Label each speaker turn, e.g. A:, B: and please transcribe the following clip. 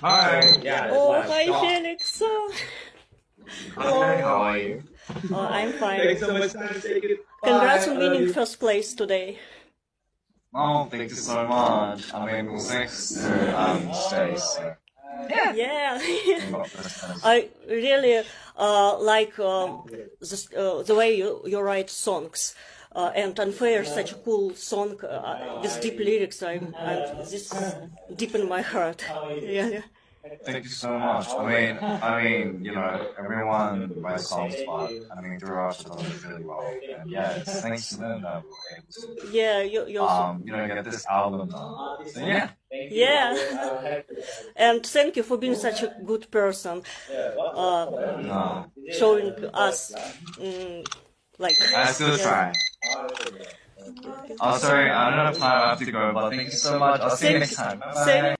A: Hi.
B: Oh, hi, Felix.
A: Hi, how are you?
B: Oh, I'm fine.
A: Thanks so much for taking it.
B: Congrats
A: Bye.
B: on
A: I love
B: winning
A: you.
B: first place today.
A: Oh, thank you so much. I mean, we'll six to stay. So. Yeah.
B: Yeah.
A: Got first place.
B: I really like the way you write songs. And Unfair is such a cool song with deep lyrics. This deep in my heart. Yeah.
A: Thank you so much. You know, everyone writes songs, but I mean, throughout the does really well. And yeah, it's thanks to them that we're able
B: Yeah, you're so.
A: to, get this album done. So yeah.
B: Yeah. And thank you for being such a good person,
A: No,
B: showing us, like.
A: I still try. Oh, sorry, I don't have time. I have to go, but thank you so much. I'll see you next time. Bye.
B: Same